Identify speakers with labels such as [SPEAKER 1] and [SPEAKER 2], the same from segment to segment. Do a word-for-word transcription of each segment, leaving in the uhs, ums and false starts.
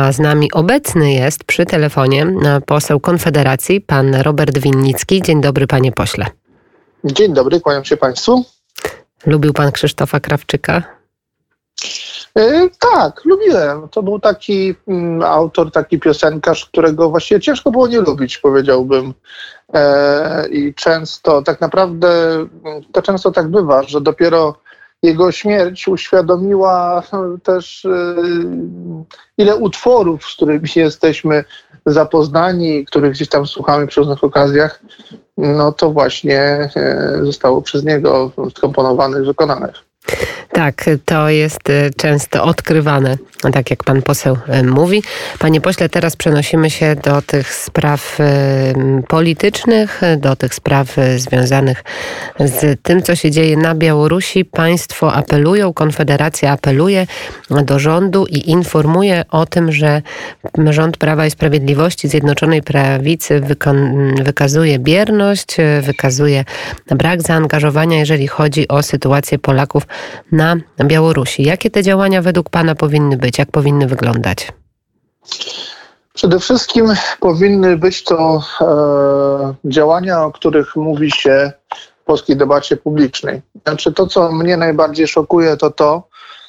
[SPEAKER 1] A z nami obecny jest przy telefonie poseł Konfederacji, pan Robert Winnicki. Dzień dobry, panie pośle.
[SPEAKER 2] Dzień dobry, kłaniam się państwu.
[SPEAKER 1] Lubił pan Krzysztofa Krawczyka?
[SPEAKER 2] Yy, tak, lubiłem. To był taki mm, autor, taki piosenkarz, którego właściwie ciężko było nie lubić, powiedziałbym. E, I często, tak naprawdę, to często tak bywa, że dopiero jego śmierć uświadomiła też, yy, ile utworów, z którymi jesteśmy zapoznani, których gdzieś tam słuchamy przy różnych okazjach, no to właśnie yy, zostało przez niego skomponowanych, wykonanych.
[SPEAKER 1] Tak, to jest często odkrywane, tak jak pan poseł mówi. Panie pośle, teraz przenosimy się do tych spraw politycznych, do tych spraw związanych z tym, co się dzieje na Białorusi. Państwo apelują, Konfederacja apeluje do rządu i informuje o tym, że rząd Prawa i Sprawiedliwości, Zjednoczonej Prawicy wykon- wykazuje bierność, wykazuje brak zaangażowania, jeżeli chodzi o sytuację Polaków na Białorusi. Jakie te działania według pana powinny być? Jak powinny wyglądać?
[SPEAKER 2] Przede wszystkim powinny być to e, działania, o których mówi się w polskiej debacie publicznej. Znaczy to, co mnie najbardziej szokuje, to to,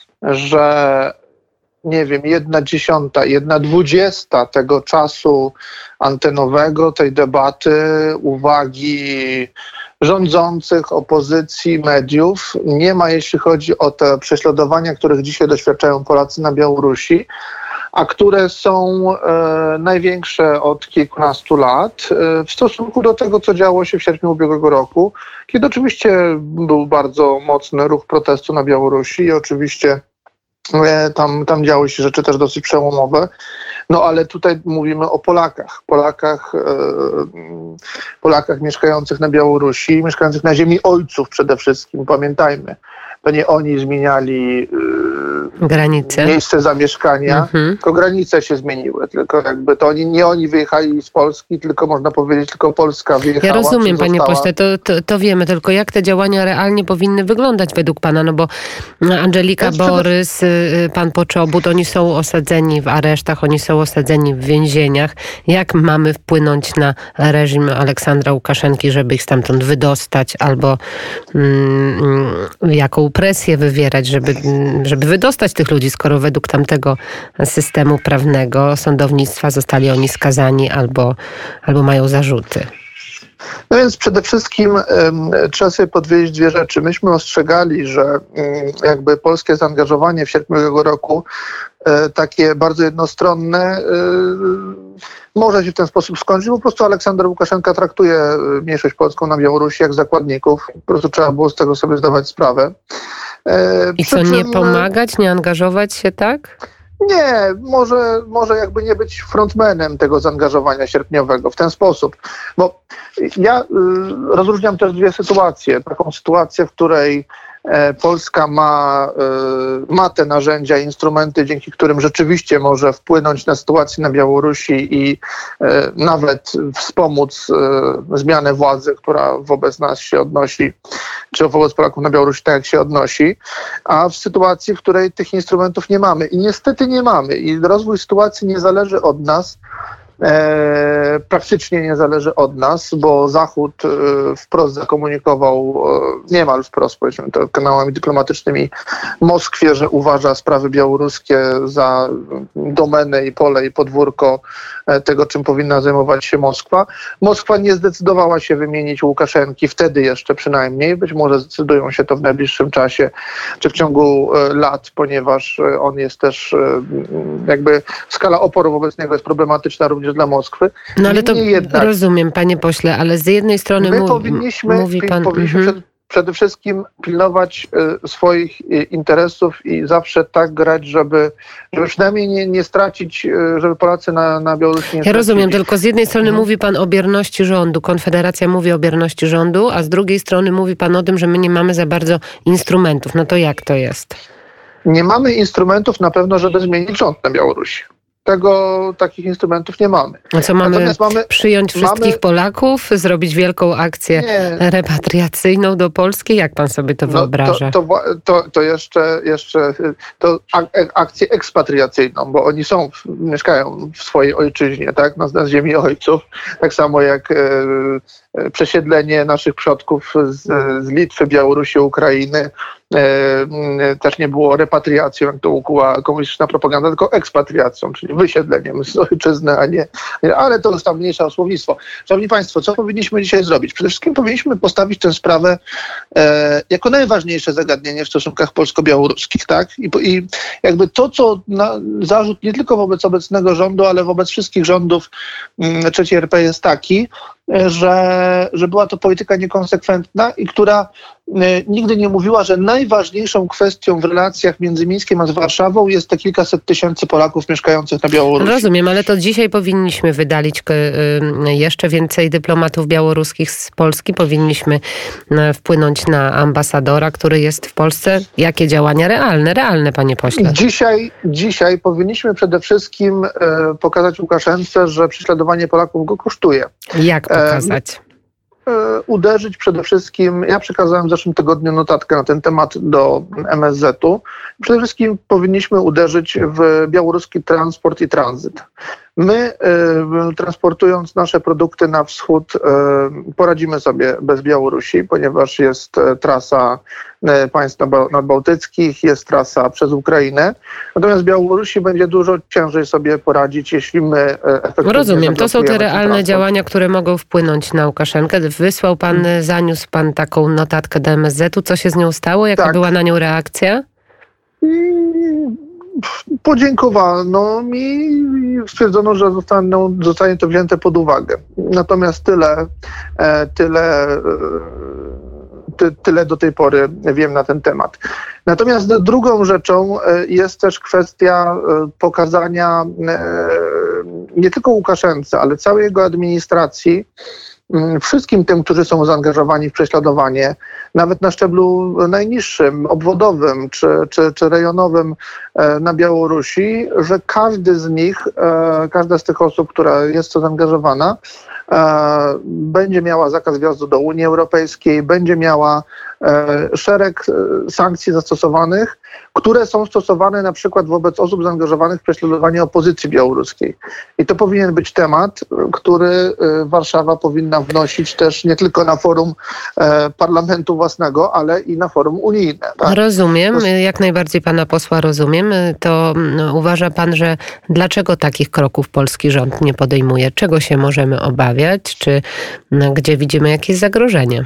[SPEAKER 2] że nie wiem, jedna dziesiąta, jedna dwudziesta tego czasu antenowego, tej debaty, uwagi rządzących, opozycji, mediów nie ma, jeśli chodzi o te prześladowania, których dzisiaj doświadczają Polacy na Białorusi, a które są e, największe od kilkunastu lat e, w stosunku do tego, co działo się w sierpniu ubiegłego roku, kiedy oczywiście był bardzo mocny ruch protestu na Białorusi i oczywiście e, tam, tam działy się rzeczy też dosyć przełomowe. No ale tutaj mówimy o Polakach. Polakach, e, Polakach mieszkających na Białorusi, mieszkających na ziemi ojców przede wszystkim. Pamiętajmy, to nie oni zmieniali e,
[SPEAKER 1] granice,
[SPEAKER 2] miejsce zamieszkania,
[SPEAKER 1] mhm.
[SPEAKER 2] tylko granice się zmieniły. Tylko jakby to oni, nie oni wyjechali z Polski, tylko można powiedzieć, tylko Polska wyjechała.
[SPEAKER 1] Ja rozumiem, panie
[SPEAKER 2] została...
[SPEAKER 1] pośle, to, to, to wiemy, tylko jak te działania realnie powinny wyglądać według pana? No bo Andżelika
[SPEAKER 2] Więc
[SPEAKER 1] Borys, przede... pan Poczobut, oni są osadzeni w aresztach, oni są osadzeni w więzieniach. Jak mamy wpłynąć na reżim Aleksandra Łukaszenki, żeby ich stamtąd wydostać, albo mm, jaką presję wywierać, żeby, żeby wydostać tych ludzi, skoro według tamtego systemu prawnego sądownictwa zostali oni skazani albo, albo mają zarzuty?
[SPEAKER 2] No więc przede wszystkim um, trzeba sobie podwiedzieć dwie rzeczy. Myśmy ostrzegali, że um, jakby polskie zaangażowanie w sierpniu ubiegłego roku e, takie bardzo jednostronne e, może się w ten sposób skończyć. Po prostu Aleksander Łukaszenka traktuje mniejszość polską na Białorusi jak zakładników. Po prostu trzeba było z tego sobie zdawać sprawę. E,
[SPEAKER 1] I co, czym, nie pomagać, nie angażować się, tak?
[SPEAKER 2] Nie, może, może jakby nie być frontmanem tego zaangażowania sierpniowego w ten sposób. Bo ja y, rozróżniam też dwie sytuacje. Taką sytuację, w której e, Polska ma, y, ma te narzędzia, instrumenty, dzięki którym rzeczywiście może wpłynąć na sytuację na Białorusi i y, nawet wspomóc y, zmianę władzy, która wobec nas się odnosi, czy wobec Polaków na Białorusi tak jak się odnosi, a w sytuacji, w której tych instrumentów nie mamy. I niestety nie mamy. I rozwój sytuacji nie zależy od nas, e, praktycznie nie zależy od nas, bo Zachód e, wprost zakomunikował, e, niemal wprost, powiedzmy to kanałami dyplomatycznymi, Moskwie, że uważa sprawy białoruskie za domenę i pole i podwórko e, tego, czym powinna zajmować się Moskwa. Moskwa nie zdecydowała się wymienić Łukaszenki, wtedy jeszcze przynajmniej, być może zdecydują się to w najbliższym czasie, czy w ciągu e, lat, ponieważ e, on jest też e, jakby skala oporu wobec niego jest problematyczna również dla Moskwy.
[SPEAKER 1] No ale to
[SPEAKER 2] jednak,
[SPEAKER 1] rozumiem, panie pośle, ale z jednej strony
[SPEAKER 2] my
[SPEAKER 1] mów,
[SPEAKER 2] powinniśmy,
[SPEAKER 1] mówi pan...
[SPEAKER 2] powinniśmy
[SPEAKER 1] Mhm.
[SPEAKER 2] przed, przede wszystkim pilnować y, swoich y, interesów i zawsze tak grać, żeby, żeby przynajmniej nie, nie stracić, y, żeby Polacy na, na Białorusi nie
[SPEAKER 1] Ja
[SPEAKER 2] stracili.
[SPEAKER 1] rozumiem, tylko z jednej strony
[SPEAKER 2] Mhm.
[SPEAKER 1] mówi pan o bierności rządu, Konfederacja mówi o bierności rządu, a z drugiej strony mówi pan o tym, że my nie mamy za bardzo instrumentów. No to jak to jest?
[SPEAKER 2] Nie mamy instrumentów na pewno, żeby zmienić rząd na Białorusi. tego, takich instrumentów nie mamy.
[SPEAKER 1] A co, mamy, mamy przyjąć wszystkich mamy, Polaków, zrobić wielką akcję nie. repatriacyjną do Polski? Jak pan sobie to no, wyobraża?
[SPEAKER 2] To, to, to, to jeszcze, jeszcze to akcję ekspatriacyjną, bo oni są, mieszkają w swojej ojczyźnie, tak, na, na ziemi ojców, tak samo jak e, przesiedlenie naszych przodków z, z Litwy, Białorusi, Ukrainy e, też nie było repatriacją, jak to ukuła komunistyczna propaganda, tylko ekspatriacją, czyli wysiedleniem z ojczyzny, a nie, ale to już tam mniejsze o słownictwo. Szanowni Państwo, co powinniśmy dzisiaj zrobić? Przede wszystkim powinniśmy postawić tę sprawę e, jako najważniejsze zagadnienie w stosunkach polsko-białoruskich, tak? I, i jakby to, co na, zarzut nie tylko wobec obecnego rządu, ale wobec wszystkich rządów m, trzeciej R P jest taki, że, że była to polityka niekonsekwentna i która nigdy nie mówiła, że najważniejszą kwestią w relacjach między Mińskiem a z Warszawą jest te kilkaset tysięcy Polaków mieszkających na Białorusi.
[SPEAKER 1] Rozumiem, ale to dzisiaj powinniśmy wydalić jeszcze więcej dyplomatów białoruskich z Polski. Powinniśmy wpłynąć na ambasadora, który jest w Polsce. Jakie działania realne, realne, panie pośle?
[SPEAKER 2] Dzisiaj, dzisiaj powinniśmy przede wszystkim pokazać Łukaszence, że prześladowanie Polaków go kosztuje.
[SPEAKER 1] Jak pokazać?
[SPEAKER 2] Uderzyć przede wszystkim, ja przekazałem w zeszłym tygodniu notatkę na ten temat do M S Z u. Przede wszystkim powinniśmy uderzyć w białoruski transport i tranzyt. My, y, transportując nasze produkty na wschód, y, poradzimy sobie bez Białorusi, ponieważ jest y, trasa y, państw nadbałtyckich, jest trasa przez Ukrainę. Natomiast Białorusi będzie dużo ciężej sobie poradzić, jeśli my y, efektywnie
[SPEAKER 1] Rozumiem, to są te realne działania, które mogą wpłynąć na Łukaszenkę. Wysłał pan, hmm. zaniósł pan taką notatkę do M S Z u. Co się z nią stało? Jaka tak. była na nią reakcja?
[SPEAKER 2] Podziękowano mi i stwierdzono, że zostaną, zostanie to wzięte pod uwagę. Natomiast tyle, tyle, ty, tyle do tej pory wiem na ten temat. Natomiast drugą rzeczą jest też kwestia pokazania nie tylko Łukaszence, ale całej jego administracji, wszystkim tym, którzy są zaangażowani w prześladowanie, nawet na szczeblu najniższym, obwodowym czy, czy, czy rejonowym na Białorusi, że każdy z nich, każda z tych osób, która jest w to zaangażowana, będzie miała zakaz wjazdu do Unii Europejskiej, będzie miała szereg sankcji zastosowanych, które są stosowane na przykład wobec osób zaangażowanych w prześladowanie opozycji białoruskiej. I to powinien być temat, który Warszawa powinna wnosić też nie tylko na forum parlamentu własnego, ale i na forum unijne. Tak?
[SPEAKER 1] Rozumiem, jak najbardziej pana posła rozumiem. To uważa pan, że dlaczego takich kroków polski rząd nie podejmuje? Czego się możemy obawiać? Czy gdzie widzimy jakieś zagrożenie?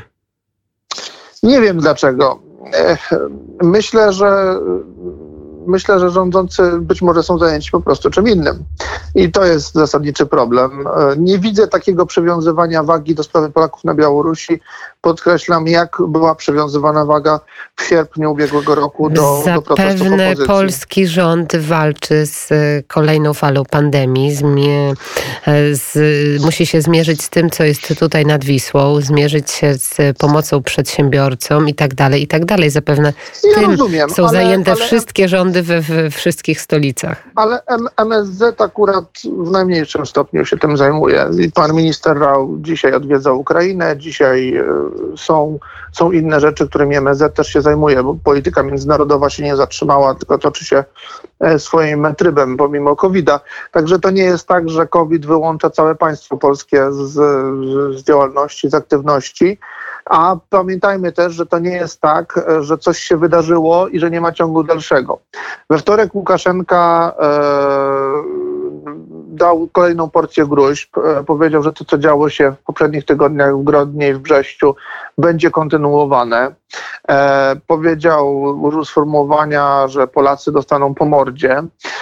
[SPEAKER 2] Nie wiem dlaczego. Myślę, że myślę, że rządzący być może są zajęci po prostu czym innym. I to jest zasadniczy problem. Nie widzę takiego przywiązywania wagi do sprawy Polaków na Białorusi. Podkreślam, jak była przywiązywana waga w sierpniu ubiegłego roku do, do protestów opozycji.
[SPEAKER 1] Zapewne polski rząd walczy z kolejną falą pandemii. Zmie, z, musi się zmierzyć z tym, co jest tutaj nad Wisłą, zmierzyć się z pomocą przedsiębiorcom i tak dalej, i tak dalej. Zapewne
[SPEAKER 2] ja
[SPEAKER 1] tym
[SPEAKER 2] rozumiem,
[SPEAKER 1] są
[SPEAKER 2] ale,
[SPEAKER 1] zajęte
[SPEAKER 2] ale,
[SPEAKER 1] wszystkie rządy we, we wszystkich stolicach.
[SPEAKER 2] Ale M S Z akurat w najmniejszym stopniu się tym zajmuje. I pan minister Rau dzisiaj odwiedza Ukrainę, dzisiaj są, są inne rzeczy, którymi M S Z też się zajmuje, bo polityka międzynarodowa się nie zatrzymała, tylko toczy się swoim trybem pomimo kowida. Także to nie jest tak, że COVID wyłącza całe państwo polskie z, z działalności, z aktywności. A pamiętajmy też, że to nie jest tak, że coś się wydarzyło i że nie ma ciągu dalszego. We wtorek Łukaszenka e, dał kolejną porcję gróźb. E, powiedział, że to, co działo się w poprzednich tygodniach w Grodnie i w Brześciu, będzie kontynuowane. E, powiedział, użył sformułowania, że Polacy dostaną po mordzie.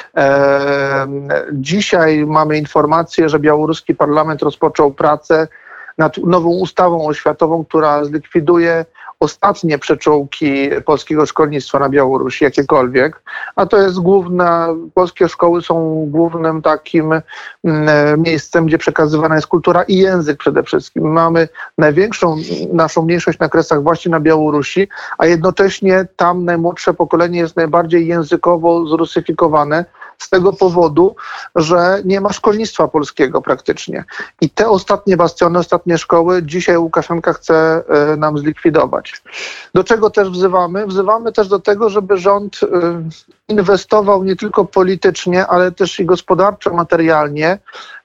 [SPEAKER 2] E, dzisiaj mamy informację, że białoruski parlament rozpoczął pracę nad nową ustawą oświatową, która zlikwiduje ostatnie przeczołki polskiego szkolnictwa na Białorusi, jakiekolwiek, a to jest główna, polskie szkoły są głównym takim miejscem, gdzie przekazywana jest kultura i język przede wszystkim. Mamy największą naszą mniejszość na Kresach właśnie na Białorusi, a jednocześnie tam najmłodsze pokolenie jest najbardziej językowo zrusyfikowane, z tego powodu, że nie ma szkolnictwa polskiego praktycznie. I te ostatnie bastiony, ostatnie szkoły dzisiaj Łukaszenka chce nam zlikwidować. Do czego też wzywamy? Wzywamy też do tego, żeby rząd inwestował nie tylko politycznie, ale też i gospodarczo, materialnie,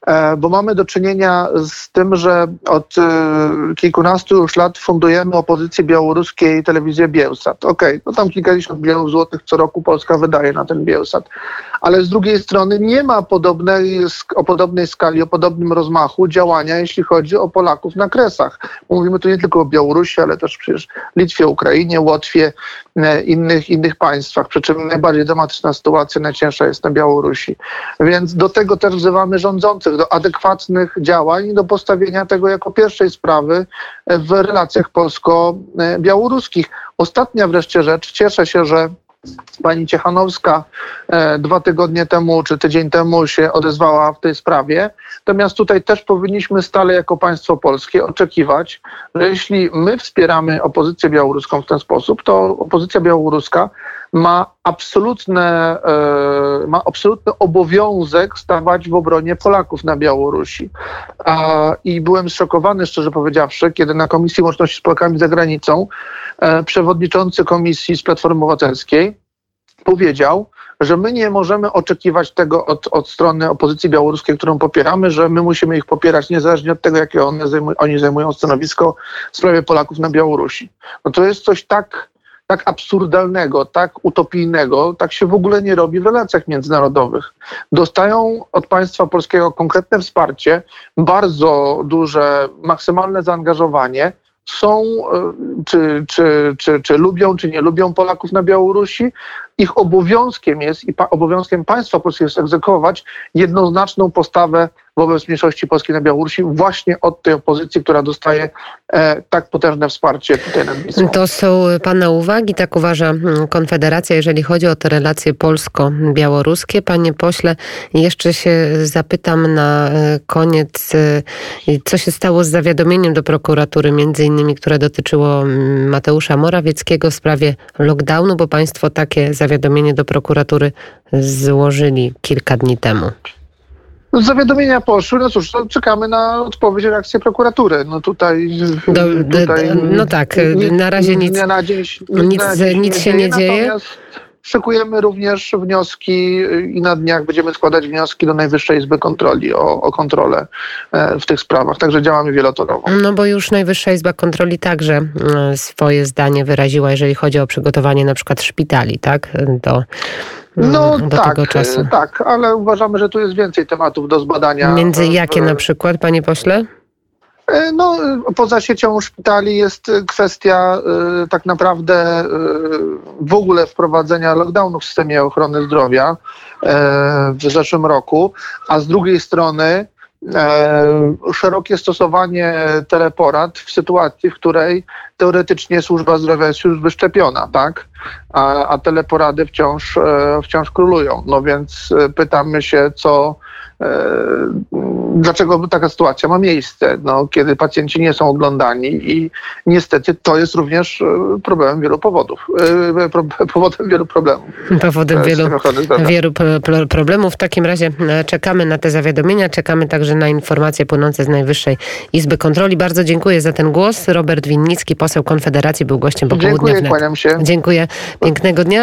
[SPEAKER 2] bo mamy do czynienia z tym, że od kilkunastu już lat fundujemy opozycji białoruskiej telewizję Bielsat. Okej, okay, no tam kilkadziesiąt milionów złotych co roku Polska wydaje na ten Bielsat. Ale z drugiej strony nie ma podobnej, o podobnej skali, o podobnym rozmachu działania, jeśli chodzi o Polaków na Kresach. Mówimy tu nie tylko o Białorusi, ale też przecież Litwie, Ukrainie, Łotwie, innych, innych państwach. Przy czym najbardziej dramatyczna sytuacja, najcięższa jest na Białorusi. Więc do tego też wzywamy rządzących, do adekwatnych działań i do postawienia tego jako pierwszej sprawy w relacjach polsko-białoruskich. Ostatnia wreszcie rzecz. Cieszę się, że pani Ciechanowska e, dwa tygodnie temu czy tydzień temu się odezwała w tej sprawie. Natomiast tutaj też powinniśmy stale jako państwo polskie oczekiwać, że jeśli my wspieramy opozycję białoruską w ten sposób, to opozycja białoruska ma absolutne, e, ma absolutny obowiązek stawać w obronie Polaków na Białorusi. A, I byłem zszokowany, szczerze powiedziawszy, kiedy na Komisji Łączności z Polakami za Granicą e, przewodniczący komisji z Platformy Obywatelskiej powiedział, że my nie możemy oczekiwać tego od, od strony opozycji białoruskiej, którą popieramy, że my musimy ich popierać niezależnie od tego, jakie one zajmują, oni zajmują stanowisko w sprawie Polaków na Białorusi. No to jest coś tak tak absurdalnego, tak utopijnego, tak się w ogóle nie robi w relacjach międzynarodowych. Dostają od państwa polskiego konkretne wsparcie, bardzo duże, maksymalne zaangażowanie. Są, czy, czy, czy, czy lubią, czy nie lubią Polaków na Białorusi. Ich obowiązkiem jest i pa, obowiązkiem państwa polskiego jest egzekwować jednoznaczną postawę wobec mniejszości polskiej na Białorusi właśnie od tej opozycji, która dostaje e, tak potężne wsparcie tutaj na Wisłą.
[SPEAKER 1] To są pana uwagi, tak uważa Konfederacja, jeżeli chodzi o te relacje polsko-białoruskie. Panie pośle, jeszcze się zapytam na koniec, co się stało z zawiadomieniem do prokuratury, między innymi, które dotyczyło Mateusza Morawieckiego w sprawie lockdownu, bo państwo takie zawiadomienie do prokuratury złożyli kilka dni temu.
[SPEAKER 2] Zawiadomienia poszły, no cóż, no czekamy na odpowiedź, reakcję prokuratury. No tutaj...
[SPEAKER 1] Do, tutaj no tak, na razie nic,
[SPEAKER 2] nie, na dzień,
[SPEAKER 1] nic,
[SPEAKER 2] na dzień
[SPEAKER 1] nic się nie dzieje.
[SPEAKER 2] Natomiast szykujemy również wnioski i na dniach będziemy składać wnioski do Najwyższej Izby Kontroli o, o kontrolę w tych sprawach. Także działamy wielotorowo.
[SPEAKER 1] No bo już Najwyższa Izba Kontroli także swoje zdanie wyraziła, jeżeli chodzi o przygotowanie na przykład szpitali, tak? Do,
[SPEAKER 2] no
[SPEAKER 1] do
[SPEAKER 2] tak,
[SPEAKER 1] tego czasu.
[SPEAKER 2] Tak, ale uważamy, że tu jest więcej tematów do zbadania.
[SPEAKER 1] Między jakie na przykład, panie pośle?
[SPEAKER 2] No, poza siecią szpitali jest kwestia y, tak naprawdę y, w ogóle wprowadzenia lockdownu w systemie ochrony zdrowia y, w zeszłym roku, a z drugiej strony y, szerokie stosowanie teleporad w sytuacji, w której teoretycznie służba zdrowia jest już wyszczepiona, tak? A, a teleporady wciąż, y, wciąż królują. No więc y, pytamy się, co dlaczego taka sytuacja ma miejsce, no, kiedy pacjenci nie są oglądani i niestety to jest również problemem wielu powodów, powodem wielu problemów.
[SPEAKER 1] Powodem wielu, wielu problemów. W takim razie czekamy na te zawiadomienia, czekamy także na informacje płynące z Najwyższej Izby Kontroli. Bardzo dziękuję za ten głos. Robert Winnicki, poseł Konfederacji, był gościem Popołudnia
[SPEAKER 2] Dziękuję,
[SPEAKER 1] wnet.
[SPEAKER 2] Kłaniam się.
[SPEAKER 1] Dziękuję. Pięknego dnia.